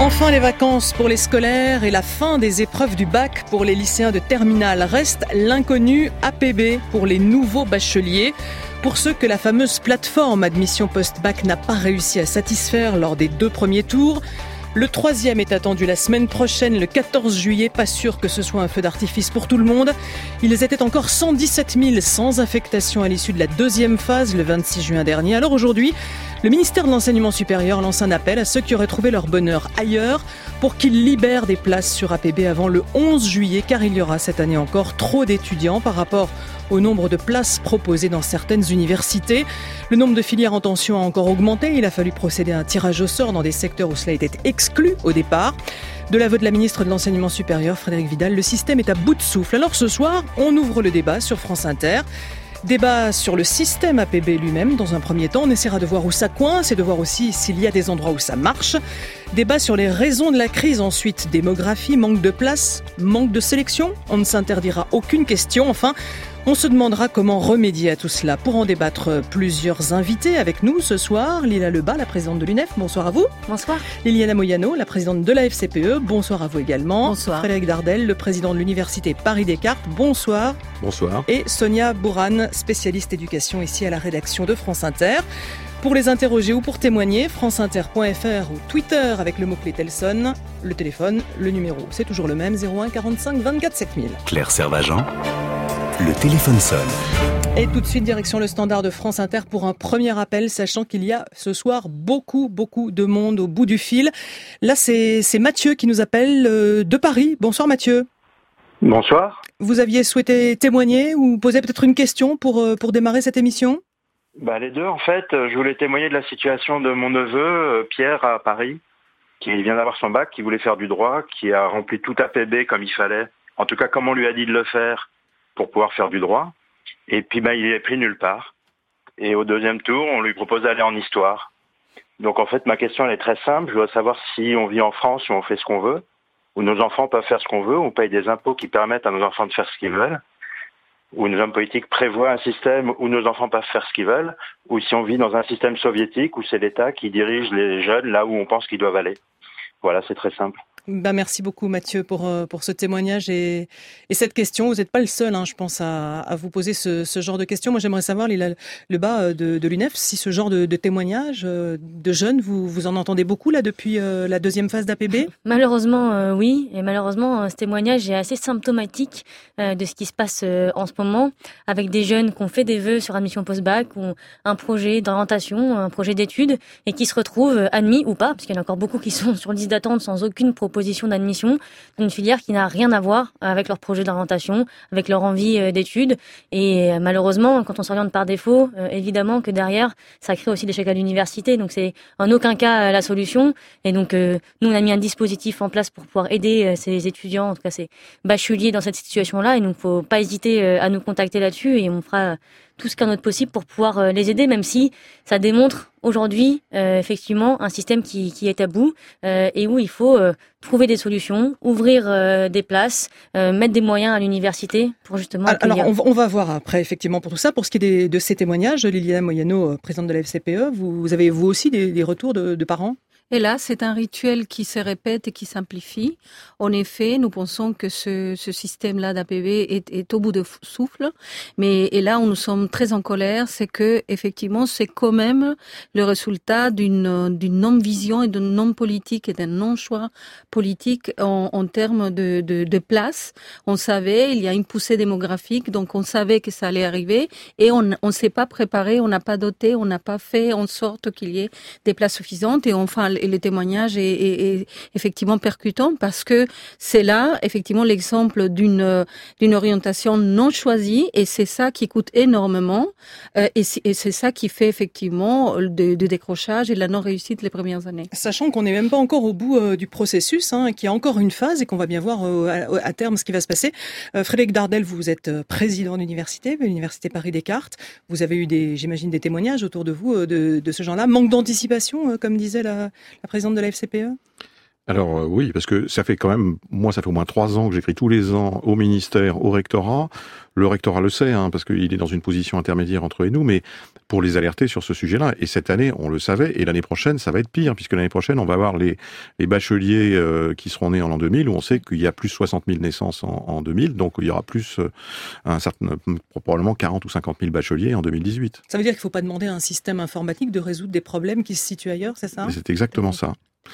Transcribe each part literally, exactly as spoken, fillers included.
Enfin les vacances pour les scolaires et la fin des épreuves du bac pour les lycéens de terminale. Reste l'inconnu A P B pour les nouveaux bacheliers. Pour ceux que la fameuse plateforme admission post-bac n'a pas réussi à satisfaire lors des deux premiers tours, le troisième est attendu la semaine prochaine, le quatorze juillet. Pas sûr que ce soit un feu d'artifice pour tout le monde. Ils étaient encore cent dix-sept mille sans affectation à l'issue de la deuxième phase le vingt-six juin dernier. Alors aujourd'hui, le ministère de l'Enseignement supérieur lance un appel à ceux qui auraient trouvé leur bonheur ailleurs pour qu'ils libèrent des places sur A P B avant le onze juillet, car il y aura cette année encore trop d'étudiants par rapport au nombre de places proposées dans certaines universités. Le nombre de filières en tension a encore augmenté. Il a fallu procéder à un tirage au sort dans des secteurs où cela était exclu au départ. De l'aveu de la ministre de l'Enseignement supérieur, Frédérique Vidal, le système est à bout de souffle. Alors ce soir, on ouvre le débat sur France Inter. Débat sur le système A P B lui-même. Dans un premier temps, on essaiera de voir où ça coince et de voir aussi s'il y a des endroits où ça marche. Débat sur les raisons de la crise. Ensuite, démographie, manque de place, manque de sélection. On ne s'interdira aucune question. Enfin, on se demandera comment remédier à tout cela. Pour en débattre, plusieurs invités avec nous ce soir. Lila Lebas, la présidente de l'U N E F, bonsoir à vous. Bonsoir. Liliana Moyano, la présidente de la F C P E, bonsoir à vous également. Bonsoir. Frédéric Dardel, le président de l'Université Paris-Descartes, bonsoir. Bonsoir. Et Sonia Bourane, spécialiste éducation ici à la rédaction de France Inter. Pour les interroger ou pour témoigner, franceinter point f r ou Twitter avec le mot-clé Telson. Le téléphone, le numéro, c'est toujours le même, zéro un quarante-cinq vingt-quatre sept mille. Claire Servagent, le téléphone sonne. Et tout de suite, direction le standard de France Inter pour un premier appel, sachant qu'il y a ce soir beaucoup, beaucoup de monde au bout du fil. Là, c'est, c'est Mathieu qui nous appelle euh, de Paris. Bonsoir Mathieu. Bonsoir. Vous aviez souhaité témoigner ou poser peut-être une question pour, euh, pour démarrer cette émission ? Bah, les deux, en fait. Je voulais témoigner de la situation de mon neveu, Pierre, à Paris, qui vient d'avoir son bac, qui voulait faire du droit, qui a rempli tout A P B comme il fallait. En tout cas, comme on lui a dit de le faire pour pouvoir faire du droit. Et puis, bah, il est pris nulle part. Et au deuxième tour, on lui propose d'aller en histoire. Donc, en fait, ma question, elle est très simple. Je voudrais savoir si on vit en France où on fait ce qu'on veut, où nos enfants peuvent faire ce qu'on veut, où on paye des impôts qui permettent à nos enfants de faire ce qu'ils veulent, où nos hommes politiques prévoient un système où nos enfants peuvent faire ce qu'ils veulent, ou si on vit dans un système soviétique où c'est l'État qui dirige les jeunes là où on pense qu'ils doivent aller. Voilà, c'est très simple. Bah merci beaucoup Mathieu pour pour ce témoignage et, et cette question. Vous n'êtes pas le seul, hein, je pense, à, à vous poser ce, ce genre de questions. Moi, j'aimerais savoir, Lila Lebas de, de l'U N E F, si ce genre de, de témoignages de jeunes, vous, vous en entendez beaucoup là depuis euh, la deuxième phase d'A P B ? Malheureusement, euh, oui. Et malheureusement, euh, ce témoignage est assez symptomatique euh, de ce qui se passe euh, en ce moment, avec des jeunes qui ont fait des vœux sur admission post-bac, ou un projet d'orientation, un projet d'études, et qui se retrouvent admis ou pas, parce qu'il y en a encore beaucoup qui sont sur liste d'attente sans aucune proposition d'admission d'une filière qui n'a rien à voir avec leur projet d'orientation, avec leur envie d'études. Et malheureusement, quand on s'oriente par défaut, euh, évidemment que derrière, ça crée aussi l'échec à l'université. Donc c'est en aucun cas la solution. Et donc euh, nous, on a mis un dispositif en place pour pouvoir aider euh, ces étudiants, en tout cas ces bacheliers dans cette situation-là. Et donc, faut pas hésiter euh, à nous contacter là-dessus et on fera tout ce qu'un autre possible pour pouvoir euh, les aider, même si ça démontre aujourd'hui euh, effectivement un système qui, qui est à bout euh, et où il faut euh, trouver des solutions, ouvrir euh, des places, euh, mettre des moyens à l'université pour justement accueillir. Alors on va, on va voir après effectivement pour tout ça. Pour ce qui est des, de ces témoignages, Liliana Moyano, présidente de la F C P E, vous, vous avez vous aussi des, des retours de, de parents ? Et là, c'est un rituel qui se répète et qui simplifie. En effet, nous pensons que ce, ce système-là d'A P B est, est au bout de souffle. Mais et là où nous sommes très en colère, c'est que effectivement, c'est quand même le résultat d'une, d'une non-vision et d'un non-politique et d'un non-choix politique en, en termes de, de, de place. On savait, il y a une poussée démographique, donc on savait que ça allait arriver et on ne s'est pas préparé, on n'a pas doté, on n'a pas fait en sorte qu'il y ait des places suffisantes et enfin et le témoignage est, est, est effectivement percutant parce que c'est là effectivement l'exemple d'une d'une orientation non choisie et c'est ça qui coûte énormément euh, et, c'est, et c'est ça qui fait effectivement de, de décrochage et de la non réussite les premières années. Sachant qu'on n'est même pas encore au bout euh, du processus, hein, qu'il y a encore une phase et qu'on va bien voir euh, à, à terme ce qui va se passer. Euh, Frédéric Dardel, vous êtes président d'université, l'université Paris-Descartes. Vous avez eu des, j'imagine, des témoignages autour de vous euh, de, de ce genre-là. Manque d'anticipation, euh, comme disait la la présidente de la F C P E ? Alors euh, oui, parce que ça fait quand même, moi ça fait au moins trois ans que j'écris tous les ans au ministère, au rectorat. Le rectorat le sait, hein, parce qu'il est dans une position intermédiaire entre eux et nous, mais pour les alerter sur ce sujet-là. Et cette année, on le savait, et l'année prochaine, ça va être pire, puisque l'année prochaine, on va avoir les, les bacheliers euh, qui seront nés en l'an deux mille, où on sait qu'il y a plus soixante mille naissances en, en deux mille, donc il y aura plus euh, un certain, probablement quarante ou cinquante mille bacheliers en deux mille dix-huit. Ça veut dire qu'il ne faut pas demander à un système informatique de résoudre des problèmes qui se situent ailleurs, c'est ça ? C'est exactement ça.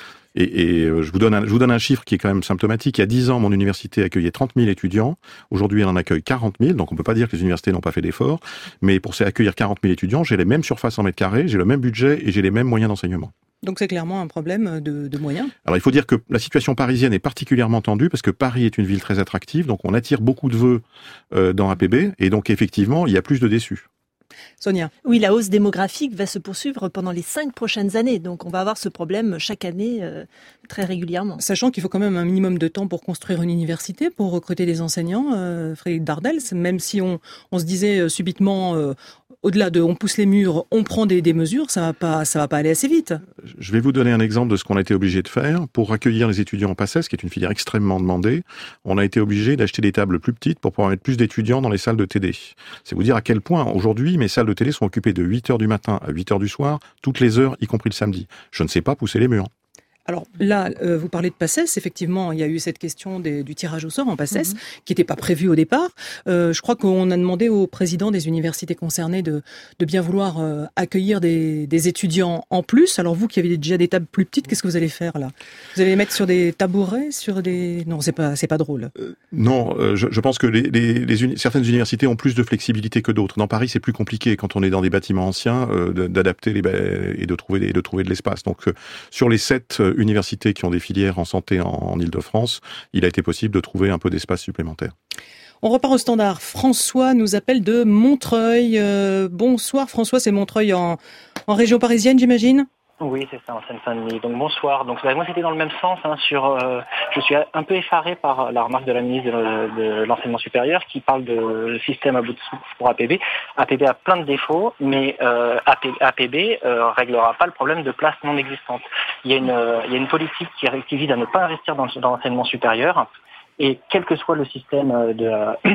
Et, et je vous donne un, je vous donne un chiffre qui est quand même symptomatique. Il y a dix ans, mon université accueillait trente mille étudiants. Aujourd'hui, elle en accueille quarante mille. Donc, on peut pas dire que les universités n'ont pas fait d'efforts. Mais pour accueillir quarante mille étudiants, j'ai les mêmes surfaces en mètres carrés, j'ai le même budget et j'ai les mêmes moyens d'enseignement. Donc, c'est clairement un problème de, de moyens. Alors, il faut dire que la situation parisienne est particulièrement tendue parce que Paris est une ville très attractive. Donc, on attire beaucoup de vœux euh, dans A P B. Et donc, effectivement, il y a plus de déçus. Sonia. Oui, la hausse démographique va se poursuivre pendant les cinq prochaines années. Donc, on va avoir ce problème chaque année, euh, très régulièrement. Sachant qu'il faut quand même un minimum de temps pour construire une université, pour recruter des enseignants, euh, Frédéric Dardel, même si on, on se disait euh, subitement, euh, au-delà de on pousse les murs, on prend des, des mesures, ça va pas, ça va pas aller assez vite. Je vais vous donner un exemple de ce qu'on a été obligé de faire. Pour accueillir les étudiants en PACES, qui est une filière extrêmement demandée, on a été obligé d'acheter des tables plus petites pour pouvoir mettre plus d'étudiants dans les salles de T D. C'est vous dire à quel point, aujourd'hui, mes salles de T D sont occupées de huit heures du matin à huit heures du soir, toutes les heures, y compris le samedi. Je ne sais pas pousser les murs. Alors là, euh, vous parlez de PACES, effectivement, il y a eu cette question des, du tirage au sort en PACES, mmh. qui n'était pas prévu au départ. Euh, je crois qu'on a demandé au président des universités concernées de, de bien vouloir euh, accueillir des, des étudiants en plus. Alors vous qui avez déjà des tables plus petites, qu'est-ce que vous allez faire là ? Vous allez les mettre sur des tabourets, sur des... Non, c'est pas, c'est pas drôle. Euh, non, euh, je, je pense que les, les, les uni... certaines universités ont plus de flexibilité que d'autres. Dans Paris, c'est plus compliqué quand on est dans des bâtiments anciens euh, d'adapter les ba... et de trouver, des, de, trouver de l'espace. Donc euh, sur les sept euh, universités qui ont des filières en santé en, en Île-de-France, il a été possible de trouver un peu d'espace supplémentaire. On repart au standard. François nous appelle de Montreuil. Euh, bonsoir François, c'est Montreuil en, en région parisienne, j'imagine ? Oui, c'est ça, en Seine-Saint-Denis. Donc bonsoir. Donc moi c'était dans le même sens. Hein, sur, euh, je suis un peu effaré par la remarque de la ministre de, de l'enseignement supérieur qui parle de système à bout de souffle pour A P B. A P B a plein de défauts, mais euh, A P B euh, réglera pas le problème de place non existante. Il y a une, euh, il y a une politique qui, qui vise à ne pas investir dans, dans l'enseignement supérieur. Et quel que soit le système de,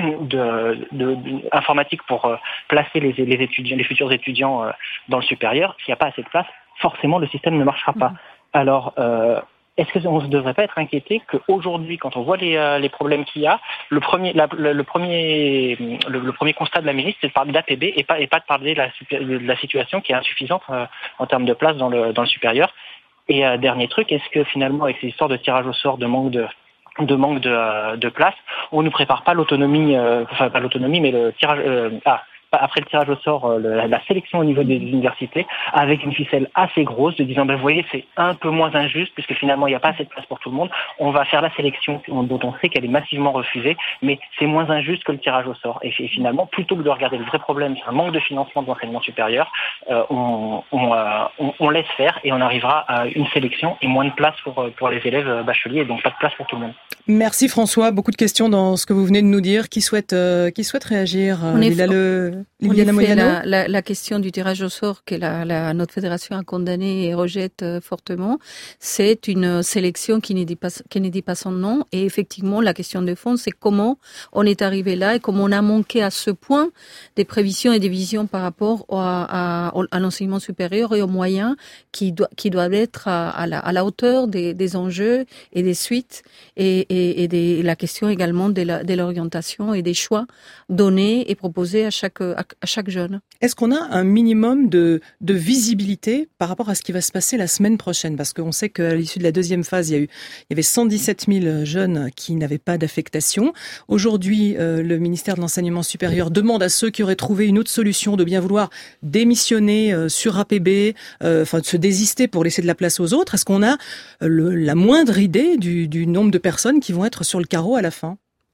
de, de, de informatique pour placer les, les étudiants, les futurs étudiants dans le supérieur, s'il n'y a pas assez de place, forcément le système ne marchera pas. Alors, euh, est-ce qu'on ne devrait pas être inquiété qu'aujourd'hui, quand on voit les, euh, les problèmes qu'il y a, le premier, la, le, le, premier, le, le premier constat de la ministre, c'est de parler d'A P B et pas, et pas de parler de la, de la situation qui est insuffisante euh, en termes de place dans le, dans le supérieur. Et euh, dernier truc, est-ce que finalement, avec ces histoires de tirage au sort, de manque de de manque de, euh, de place, on ne prépare pas l'autonomie, euh, enfin pas l'autonomie, mais le tirage, euh, ah, après le tirage au sort, le, la sélection au niveau des universités, avec une ficelle assez grosse, de disant, ben vous voyez, c'est un peu moins injuste, puisque finalement, il n'y a pas assez de place pour tout le monde. On va faire la sélection dont on sait qu'elle est massivement refusée, mais c'est moins injuste que le tirage au sort. Et, et finalement, plutôt que de regarder le vrai problème, c'est un manque de financement de l'enseignement supérieur, euh, on, on, euh, on, on laisse faire et on arrivera à une sélection et moins de place pour, pour les élèves bacheliers, et donc pas de place pour tout le monde. Merci François. Beaucoup de questions dans ce que vous venez de nous dire. Qui souhaite, euh, qui souhaite réagir euh, il a le... En effet, la, la, la question du tirage au sort que la, la, notre fédération a condamné et rejette euh, fortement, c'est une sélection qui ne dit pas, qui ne dit pas son nom. Et effectivement, la question de fond, c'est comment on est arrivé là et comment on a manqué à ce point des prévisions et des visions par rapport à, à, à l'enseignement supérieur et aux moyens qui, do, qui doivent être à, à, la, à la hauteur des, des enjeux et des suites et, et, et des, la question également de, la, de l'orientation et des choix donnés et proposés à chaque à, à chaque jeune. Est-ce qu'on a un minimum de, de visibilité par rapport à ce qui va se passer la semaine prochaine ? Parce qu'on sait qu'à l'issue de la deuxième phase, il y a eu, il y avait cent dix-sept mille jeunes qui n'avaient pas d'affectation. Aujourd'hui, euh, le ministère de l'Enseignement supérieur demande à ceux qui auraient trouvé une autre solution de bien vouloir démissionner euh, sur A P B, euh, enfin de se désister pour laisser de la place aux autres. Est-ce qu'on a le, la moindre idée du, du nombre de personnes qui vont être sur le carreau à la fin ?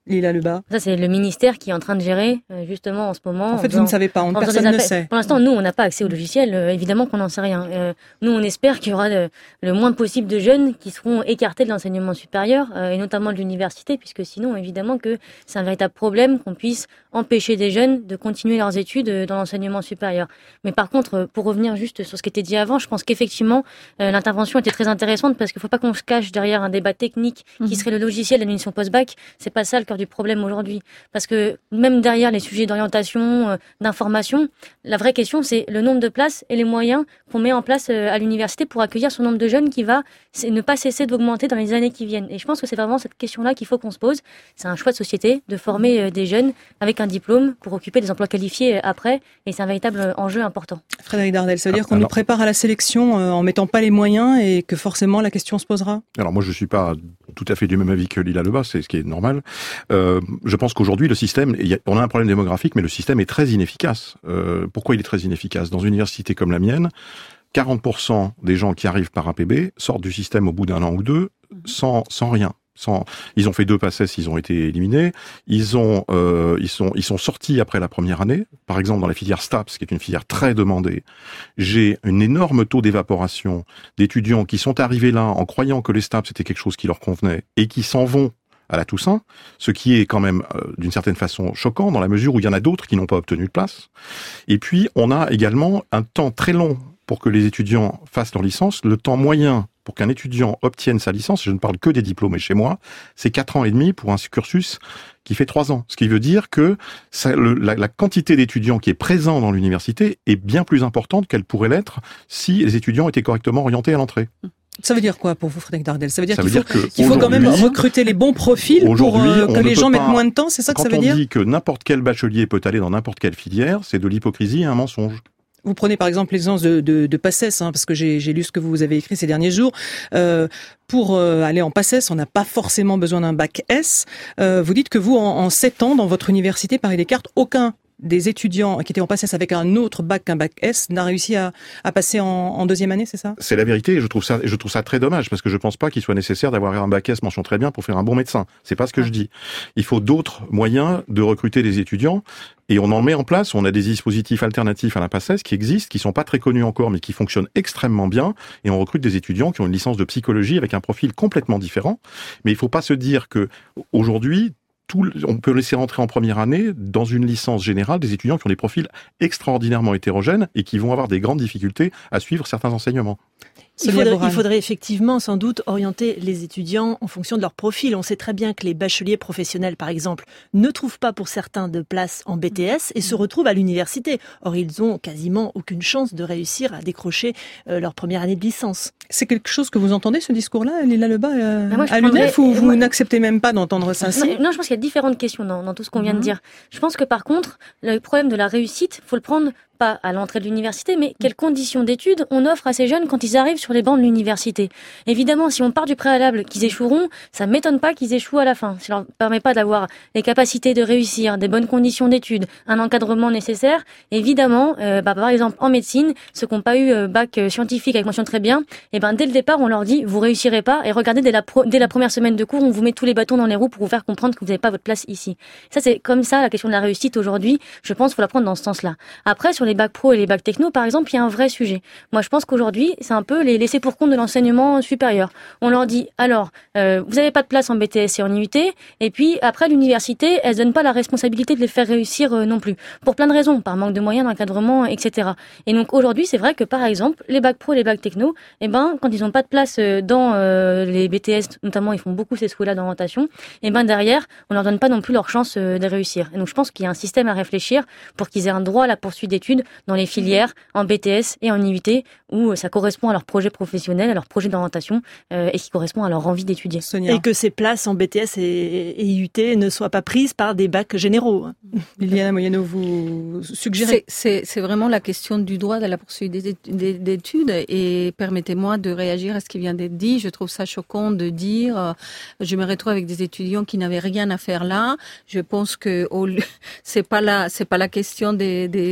Lila Lebas. Ça, c'est le ministère qui est en train de gérer, euh, justement, en ce moment. En fait, en faisant, vous ne savez pas, on, personne ne sait. Pour l'instant, nous, on n'a pas accès au logiciel. Euh, évidemment qu'on n'en sait rien. Euh, nous, on espère qu'il y aura le, le moins possible de jeunes qui seront écartés de l'enseignement supérieur, euh, et notamment de l'université, puisque sinon, évidemment, que c'est un véritable problème qu'on puisse empêcher des jeunes de continuer leurs études dans l'enseignement supérieur. Mais par contre, pour revenir juste sur ce qui était dit avant, je pense qu'effectivement, euh, l'intervention était très intéressante parce qu'il ne faut pas qu'on se cache derrière un débat technique qui mmh. serait le logiciel de l'admission post-bac. C'est pas ça le cœur du problème aujourd'hui. Parce que même derrière les sujets d'orientation, euh, d'information, la vraie question, c'est le nombre de places et les moyens qu'on met en place euh, à l'université pour accueillir ce nombre de jeunes qui va ne pas cesser d'augmenter dans les années qui viennent. Et je pense que c'est vraiment cette question-là qu'il faut qu'on se pose. C'est un choix de société de former euh, des jeunes avec un diplôme pour occuper des emplois qualifiés euh, après. Et c'est un véritable enjeu important. Frédéric Dardel, ça veut dire qu'on Alors, nous prépare à la sélection euh, en mettant pas les moyens et que forcément la question se posera? Alors moi, je suis pas tout à fait du même avis que Lila Lebas, c'est ce qui est normal. Euh, je pense qu'aujourd'hui, le système, y a, on a un problème démographique, mais le système est très inefficace. Euh, pourquoi il est très inefficace? Dans une université comme la mienne, quarante pour cent des gens qui arrivent par A P B sortent du système au bout d'un an ou deux sans, sans rien. Sans, ils ont fait deux PACES, ils ont été éliminés. Ils ont, euh, ils sont, ils sont sortis après la première année. Par exemple, dans la filière STAPS, qui est une filière très demandée, j'ai un énorme taux d'évaporation d'étudiants qui sont arrivés là en croyant que les STAPS c'était quelque chose qui leur convenait et qui s'en vont à la Toussaint, ce qui est quand même euh, d'une certaine façon choquant dans la mesure où il y en a d'autres qui n'ont pas obtenu de place. Et puis, on a également un temps très long pour que les étudiants fassent leur licence. Le temps moyen pour qu'un étudiant obtienne sa licence, je ne parle que des diplômés chez moi, c'est quatre ans et demi pour un cursus qui fait trois ans. Ce qui veut dire que ça, le, la, la quantité d'étudiants qui est présent dans l'université est bien plus importante qu'elle pourrait l'être si les étudiants étaient correctement orientés à l'entrée. Ça veut dire quoi pour vous, Frédéric Dardel? Ça veut dire ça qu'il veut faut, dire qu'il faut quand même recruter les bons profils pour euh, que les gens mettent moins de temps, c'est ça que ça veut dire? Quand on dit que n'importe quel bachelier peut aller dans n'importe quelle filière, c'est de l'hypocrisie et un mensonge. Vous prenez par exemple l'exemple de, de, de PACES, hein, parce que j'ai, j'ai lu ce que vous avez écrit ces derniers jours. Euh, pour euh, aller en PACES, on n'a pas forcément besoin d'un bac S. Euh, vous dites que vous, en, en sept ans, dans votre université Paris Descartes, aucun des étudiants qui étaient en PACES avec un autre bac qu'un bac S n'a réussi à, à passer en, en deuxième année, c'est ça? C'est la vérité, et je trouve ça, je trouve ça très dommage, parce que je pense pas qu'il soit nécessaire d'avoir un bac S mention très bien pour faire un bon médecin. C'est pas ce que je dis. Il faut d'autres moyens de recruter des étudiants, et on en met en place. On a des dispositifs alternatifs à la PACES qui existent, qui sont pas très connus encore, mais qui fonctionnent extrêmement bien, et on recrute des étudiants qui ont une licence de psychologie avec un profil complètement différent. Mais il faut pas se dire que aujourd'hui, Tout, on peut laisser rentrer en première année dans une licence générale des étudiants qui ont des profils extraordinairement hétérogènes et qui vont avoir des grandes difficultés à suivre certains enseignements. Il faudrait, il faudrait effectivement sans doute orienter les étudiants en fonction de leur profil. On sait très bien que les bacheliers professionnels, par exemple, ne trouvent pas pour certains de place en B T S et se retrouvent à l'université. Or, ils ont quasiment aucune chance de réussir à décrocher euh, leur première année de licence. C'est quelque chose que vous entendez, ce discours-là, Lila Lebas, euh, moi, à l'U N E F, ou vous moi... n'acceptez même pas d'entendre ça? Non, non, je pense qu'il y a différentes questions dans, dans tout ce qu'on vient mmh. de dire. Je pense que par contre, le problème de la réussite, faut le prendre pas à l'entrée de l'université, mais quelles conditions d'études on offre à ces jeunes quand ils arrivent sur les bancs de l'université. Évidemment, si on part du préalable qu'ils échoueront, ça m'étonne pas qu'ils échouent à la fin. Ça leur permet pas d'avoir les capacités de réussir, des bonnes conditions d'études, un encadrement nécessaire. Évidemment, euh, bah, par exemple, en médecine, ceux qui n'ont pas eu euh, bac euh, scientifique avec mention très bien, et ben dès le départ, on leur dit vous réussirez pas. Et regardez, dès la, pro- dès la première semaine de cours, on vous met tous les bâtons dans les roues pour vous faire comprendre que vous n'avez pas votre place ici. Ça, c'est comme ça la question de la réussite aujourd'hui. Je pense qu'il faut la prendre dans ce sens-là. Après, sur les bacs pro et les bacs techno, par exemple, il y a un vrai sujet. Moi, je pense qu'aujourd'hui, c'est un peu les laisser pour compte de l'enseignement supérieur. On leur dit, alors, euh, vous n'avez pas de place en B T S et en I U T, et puis après, l'université, elle ne donne pas la responsabilité de les faire réussir euh, non plus. Pour plein de raisons, par manque de moyens, d'encadrement, et cetera. Et donc, aujourd'hui, c'est vrai que, par exemple, les bacs pro et les bacs techno, eh ben, quand ils n'ont pas de place euh, dans euh, les B T S, notamment, ils font beaucoup ces souhaits-là d'orientation, et ben derrière, on leur donne pas non plus leur chance euh, de réussir. Et donc, je pense qu'il y a un système à réfléchir pour qu'ils aient un droit à la poursuite d'études dans les filières, en B T S et en I U T, où ça correspond à leur projet professionnel, à leur projet d'orientation, euh, et qui correspond à leur envie d'étudier. Sonia. Et que ces places en B T S et, et I U T ne soient pas prises par des bacs généraux. Liliana Moyano, vous suggérez? C'est, c'est, c'est vraiment la question du droit de la poursuite des études, et permettez-moi de réagir à ce qui vient d'être dit. Je trouve ça choquant de dire euh, je me retrouve avec des étudiants qui n'avaient rien à faire là. Je pense que oh, c'est pas la, c'est pas la question des, des, des étudiants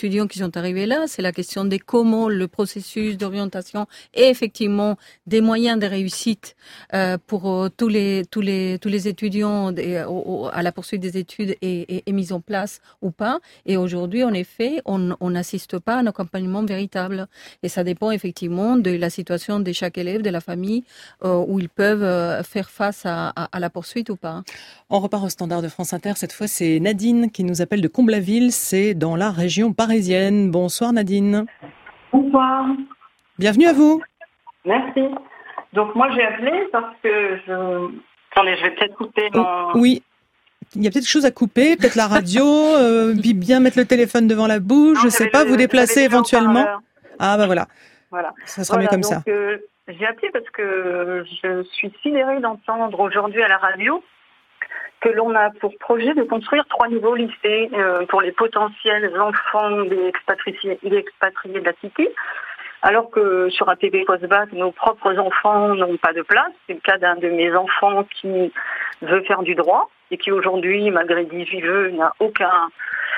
étudiants qui sont arrivés là, c'est la question de comment le processus d'orientation et effectivement des moyens de réussite euh, pour euh, tous les tous les tous les étudiants de, au, à la poursuite des études est, est, est mise en place ou pas. Et aujourd'hui, en effet, on n'assiste pas à un accompagnement véritable. Et ça dépend effectivement de la situation de chaque élève, de la famille, euh, où ils peuvent euh, faire face à, à, à la poursuite ou pas. On repart au standard de France Inter. Cette fois, c'est Nadine qui nous appelle de Comblaville. C'est dans la région parisienne. Bonsoir Nadine. Bonsoir. Bienvenue à vous. Merci. Donc moi j'ai appelé parce que je... Attendez, je vais peut-être couper mon... Oui. Il y a peut-être des choses à couper, peut-être la radio, euh, puis bien mettre le téléphone devant la bouche, non, je sais pas, le, vous déplacer éventuellement. Ah bah voilà. Voilà. Ça sera voilà, mieux comme donc, ça. Euh, j'ai appelé parce que je suis sidérée d'entendre aujourd'hui à la radio que l'on a pour projet de construire trois nouveaux lycées euh, pour les potentiels enfants des expatriés, des expatriés de la Cité. Alors que sur A P B Post-Bac, nos propres enfants n'ont pas de place. C'est le cas d'un de mes enfants qui veut faire du droit et qui aujourd'hui, malgré dix-huit vœux, n'a aucun,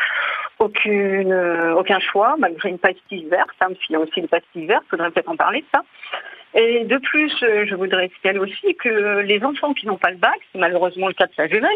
aucune, euh, aucun choix, malgré une pastille verte. Hein, s'il y a aussi une pastille verte, il faudrait peut-être en parler de ça. Et de plus, je voudrais signaler aussi que les enfants qui n'ont pas le bac, c'est malheureusement le cas de sa jumelle,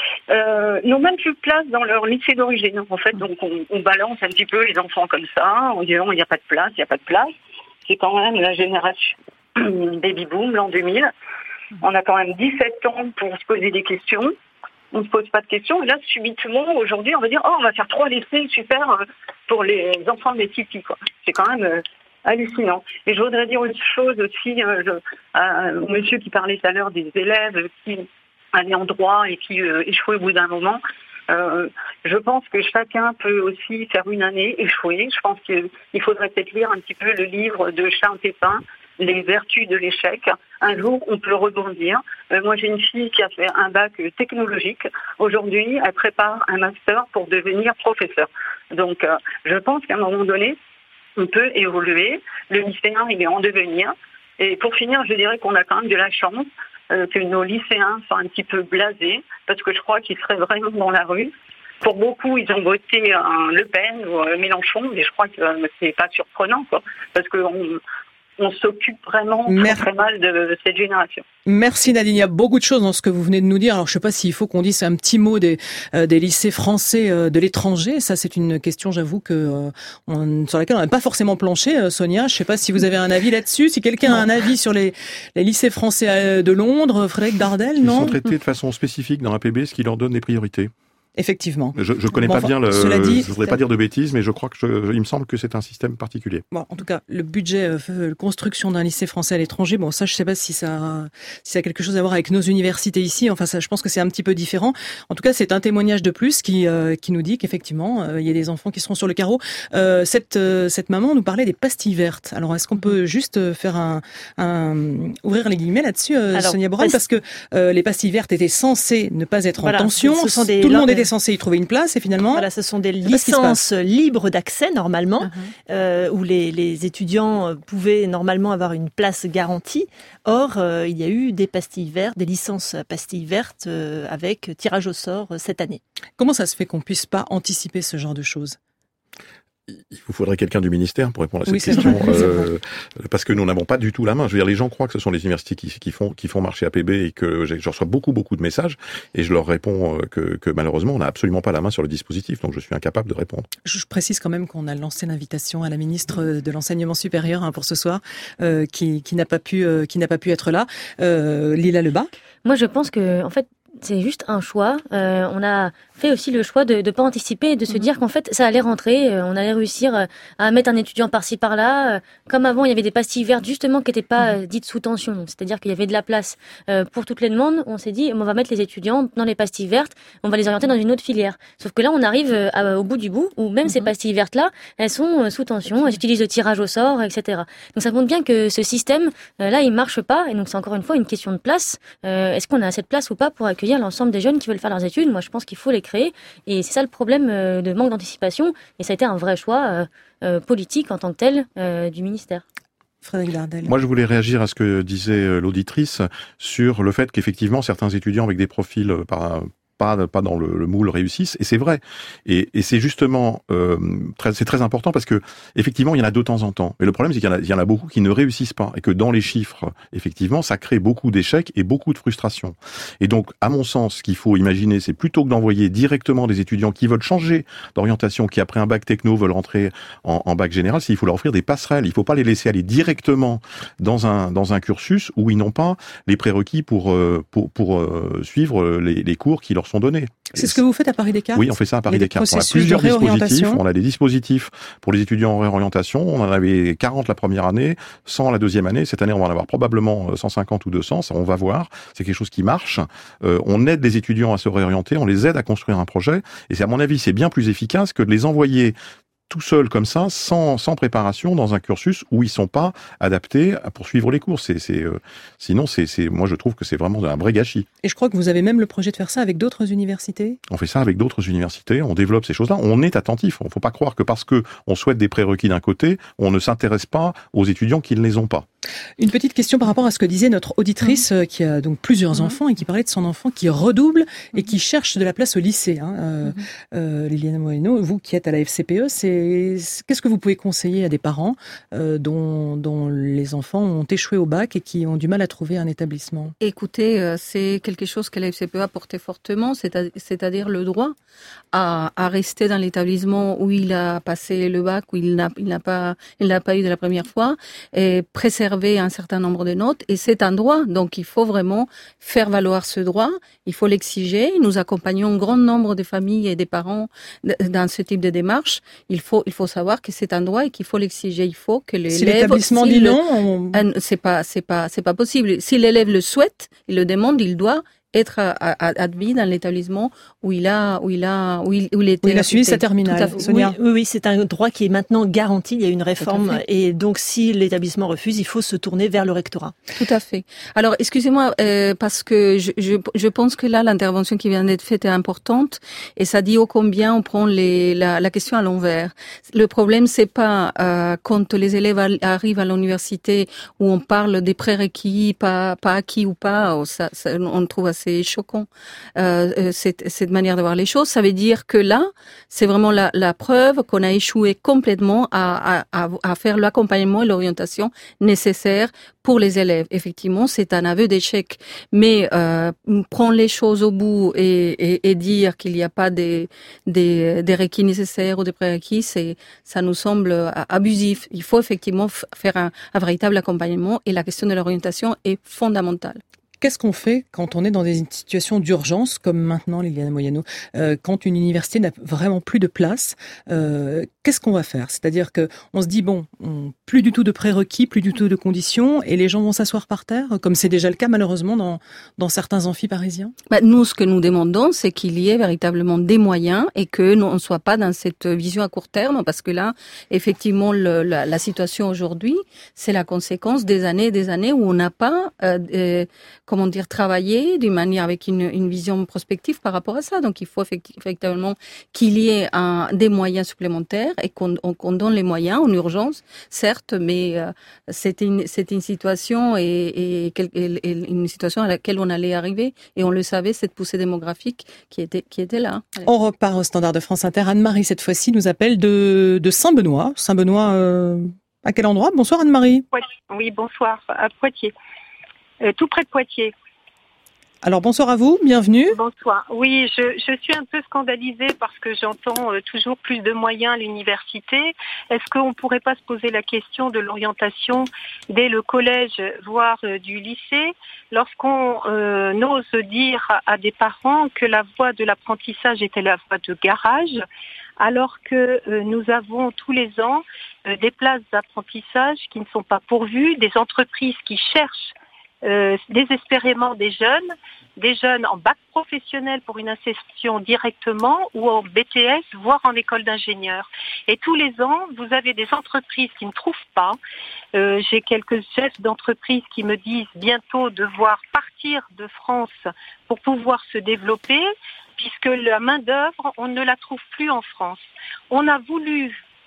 euh, n'ont même plus de place dans leur lycée d'origine. En fait, donc on, on balance un petit peu les enfants comme ça, en disant il n'y a pas de place, il n'y a pas de place. C'est quand même la génération baby boom, l'an deux mille. On a quand même dix-sept ans pour se poser des questions. On ne se pose pas de questions. Et là, subitement, aujourd'hui, on va dire, oh, on va faire trois lycées super pour les enfants des Titi, quoi. C'est quand même euh, hallucinant. Et je voudrais dire autre chose aussi, euh, je, euh, au monsieur qui parlait tout à l'heure des élèves qui allaient en droit et qui euh, échouaient au bout d'un moment. Euh, je pense que chacun peut aussi faire une année échouer. Je pense qu'il faudrait peut-être lire un petit peu le livre de Charles Pépin, Les vertus de l'échec. Un jour, on peut rebondir. Euh, moi, j'ai une fille qui a fait un bac technologique. Aujourd'hui, elle prépare un master pour devenir professeur. Donc, euh, je pense qu'à un moment donné, on peut évoluer. Le lycéen, il est en devenir. Et pour finir, je dirais qu'on a quand même de la chance euh, que nos lycéens soient un petit peu blasés, parce que je crois qu'ils seraient vraiment dans la rue. Pour beaucoup, ils ont voté euh, Le Pen ou euh, Mélenchon, mais je crois que euh, c'est pas surprenant, quoi, parce qu'on on s'occupe vraiment très, très mal de cette génération. Merci Nadine, il y a beaucoup de choses dans ce que vous venez de nous dire. Alors je ne sais pas s'il faut qu'on dise un petit mot des, euh, des lycées français euh, de l'étranger. Ça c'est une question, j'avoue, que euh, on, sur laquelle on n'a pas forcément planché. Euh, Sonia, je ne sais pas si vous avez un avis là-dessus. Si quelqu'un a un avis sur les, les lycées français de Londres, Frédéric Dardel, non ? Ils sont traités de façon spécifique dans A P B, ce qui leur donne des priorités. Effectivement. Je ne connais bon, pas enfin, bien le. Cela dit, je voudrais pas dire de bêtises, mais je crois que je, il me semble que c'est un système particulier. Bon, en tout cas, le budget euh, construction d'un lycée français à l'étranger, bon, ça, je sais pas si ça, si ça a quelque chose à voir avec nos universités ici. Enfin, ça, je pense que c'est un petit peu différent. En tout cas, c'est un témoignage de plus qui euh, qui nous dit qu'effectivement, euh, il y a des enfants qui seront sur le carreau. Euh, cette euh, cette maman nous parlait des pastilles vertes. Alors, est-ce qu'on peut juste faire un, un ouvrir les guillemets là-dessus, euh, Alors, Sonia Borel, parce que euh, les pastilles vertes étaient censées ne pas être voilà, en tension. Ce sont des Tout le monde était censé y trouver une place et finalement... Voilà, ce sont des licences libres d'accès normalement, uh-huh. euh, où les, les étudiants pouvaient normalement avoir une place garantie. Or, euh, il y a eu des pastilles vertes, des licences pastilles vertes euh, avec tirage au sort euh, cette année. Comment ça se fait qu'on puisse pas anticiper ce genre de choses ? Il vous faudrait quelqu'un du ministère pour répondre à cette oui, question, euh, parce que nous n'avons pas du tout la main. Je veux dire, les gens croient que ce sont les universités qui, qui font qui font marcher A P B et que je reçois beaucoup beaucoup de messages et je leur réponds que, que malheureusement on n'a absolument pas la main sur le dispositif, donc je suis incapable de répondre. Je précise quand même qu'on a lancé l'invitation à la ministre de l'enseignement supérieur hein, pour ce soir, euh, qui, qui n'a pas pu euh, qui n'a pas pu être là. Euh, Lila Lebas. Moi, je pense que en fait. C'est juste un choix. Euh, on a fait aussi le choix de ne pas anticiper et de se mmh. dire qu'en fait, ça allait rentrer. Euh, on allait réussir euh, à mettre un étudiant par-ci, par-là. Euh, comme avant, il y avait des pastilles vertes, justement, qui n'étaient pas euh, dites sous tension. C'est-à-dire qu'il y avait de la place euh, pour toutes les demandes. On s'est dit, on va mettre les étudiants dans les pastilles vertes. On va les orienter dans une autre filière. Sauf que là, on arrive euh, à, au bout du bout, où même mmh. ces pastilles vertes-là, elles sont euh, sous tension. Elles utilisent le tirage au sort, et cetera. Donc ça montre bien que ce système, euh, là, il marche pas. Et donc, c'est encore une fois une question de place. Euh, est-ce qu'on a assez de place ou pas pour accueillir l'ensemble des jeunes qui veulent faire leurs études? Moi, je pense qu'il faut les créer. Et c'est ça le problème euh, de manque d'anticipation. Et ça a été un vrai choix euh, euh, politique en tant que tel euh, du ministère. Frédéric Dardel. Moi, je voulais réagir à ce que disait l'auditrice sur le fait qu'effectivement, certains étudiants avec des profils par pas pas dans le, le moule réussissent, et c'est vrai. Et, et c'est justement euh, très, c'est très important parce que effectivement il y en a de temps en temps. Mais le problème c'est qu'il y en a, il y en a beaucoup qui ne réussissent pas, et que dans les chiffres, effectivement, ça crée beaucoup d'échecs et beaucoup de frustration. Et donc, à mon sens, ce qu'il faut imaginer, c'est plutôt que d'envoyer directement des étudiants qui veulent changer d'orientation, qui après un bac techno veulent rentrer en, en bac général, c'est qu'il faut leur offrir des passerelles. Il ne faut pas les laisser aller directement dans un dans un cursus où ils n'ont pas les prérequis pour euh, pour pour euh, suivre les, les cours qui leur sont donnés. C'est ce que vous faites à Paris Descartes ? Oui, on fait ça à Paris Descartes. On a plusieurs de dispositifs. On a des dispositifs pour les étudiants en réorientation. On en avait quarante la première année, cent la deuxième année. Cette année, on va en avoir probablement cent cinquante ou deux cents. Ça, on va voir. C'est quelque chose qui marche. Euh, on aide les étudiants à se réorienter. On les aide à construire un projet. Et c'est, à mon avis, c'est bien plus efficace que de les envoyer tout seuls comme ça, sans, sans préparation, dans un cursus où ils sont pas adaptés à poursuivre les cours. C'est, c'est, euh, sinon, c'est, c'est, moi, je trouve que c'est vraiment un vrai gâchis. Et je crois que vous avez même le projet de faire ça avec d'autres universités ? On fait ça avec d'autres universités, on développe ces choses-là, on est attentif. Il ne faut pas croire que parce que on souhaite des prérequis d'un côté, on ne s'intéresse pas aux étudiants qui ne les ont pas. Une petite question par rapport à ce que disait notre auditrice mmh. qui a donc plusieurs mmh. enfants et qui parlait de son enfant qui redouble et qui cherche de la place au lycée. Hein. Euh, mmh. euh, Liliane Moineau, vous qui êtes à la F C P E, c'est qu'est-ce que vous pouvez conseiller à des parents euh, dont, dont les enfants ont échoué au bac et qui ont du mal à trouver un établissement ? Écoutez, euh, c'est quelque chose que la F C P E a porté fortement, c'est-à- c'est-à-dire le droit à, à rester dans l'établissement où il a passé le bac, où il n'a, il n'a pas, il n'a pas eu de la première fois, et préserver un certain nombre de notes, et c'est un droit, donc il faut vraiment faire valoir ce droit, il faut l'exiger. Nous accompagnons un grand nombre de familles et des parents dans ce type de démarche. Il faut, il faut savoir que c'est un droit et qu'il faut l'exiger. Il faut que l'élève... Si l'établissement si dit le, non, on... c'est pas, c'est pas, c'est pas possible. Si l'élève le souhaite, il le demande, il doit être admis dans l'établissement où il a, où il a, où il, où il était. Où il a suivi sa terminale. Sonia. Oui, oui, oui, c'est un droit qui est maintenant garanti. Il y a une réforme et donc si l'établissement refuse, il faut se tourner vers le rectorat. Tout à fait. Alors, excusez-moi, euh, parce que je, je, je pense que là, l'intervention qui vient d'être faite est importante et ça dit ô combien on prend les, la, la question à l'envers. Le problème, c'est pas euh, quand les élèves arrivent à l'université où on parle des prérequis, pas, pas acquis ou pas, ça, ça, on trouve assez c'est choquant euh, cette, cette manière de voir les choses. Ça veut dire que là, c'est vraiment la, la preuve qu'on a échoué complètement à, à, à faire l'accompagnement et l'orientation nécessaires pour les élèves. Effectivement, c'est un aveu d'échec. Mais euh, prendre les choses au bout et, et, et dire qu'il n'y a pas des, des, des requis nécessaires ou des prérequis, c'est, ça nous semble abusif. Il faut effectivement faire un, un véritable accompagnement et la question de l'orientation est fondamentale. Qu'est-ce qu'on fait quand on est dans des situations d'urgence, comme maintenant, Liliane Moineau, euh, quand une université n'a vraiment plus de place, euh, qu'est-ce qu'on va faire ? C'est-à-dire que on se dit, bon, on, plus du tout de prérequis, plus du tout de conditions, et les gens vont s'asseoir par terre, comme c'est déjà le cas malheureusement dans, dans certains amphis parisiens ? Bah, nous, ce que nous demandons, c'est qu'il y ait véritablement des moyens et que nous, on ne soit pas dans cette vision à court terme, parce que là, effectivement, le, la, la situation aujourd'hui, c'est la conséquence des années et des années où on n'a pas... Euh, euh, comment dire, travailler d'une manière avec une, une vision prospective par rapport à ça. Donc, il faut effectivement qu'il y ait un, des moyens supplémentaires et qu'on, qu'on donne les moyens en urgence, certes, mais euh, c'était une, c'était une situation et, et, et une situation à laquelle on allait arriver et on le savait, cette poussée démographique qui était, qui était là. On repart au Standard de France Inter. Anne-Marie, cette fois-ci, nous appelle de, de Saint-Benoît. Saint-Benoît, euh, à quel endroit ? Bonsoir Anne-Marie. Oui, bonsoir, à Poitiers. Euh, tout près de Poitiers. Alors bonsoir à vous, bienvenue. Bonsoir. Oui, je, je suis un peu scandalisée parce que j'entends euh, toujours plus de moyens à l'université. Est-ce qu'on ne pourrait pas se poser la question de l'orientation dès le collège, voire euh, du lycée, lorsqu'on euh, ose dire à, à des parents que la voie de l'apprentissage était la voie de garage, alors que euh, nous avons tous les ans euh, des places d'apprentissage qui ne sont pas pourvues, des entreprises qui cherchent Euh, désespérément des jeunes, des jeunes en bac professionnel pour une insertion directement ou en B T S, voire en école d'ingénieur. Et tous les ans, vous avez des entreprises qui ne trouvent pas. Euh, j'ai quelques chefs d'entreprise qui me disent bientôt devoir partir de France pour pouvoir se développer, puisque la main-d'œuvre, on ne la trouve plus en France. On a voulu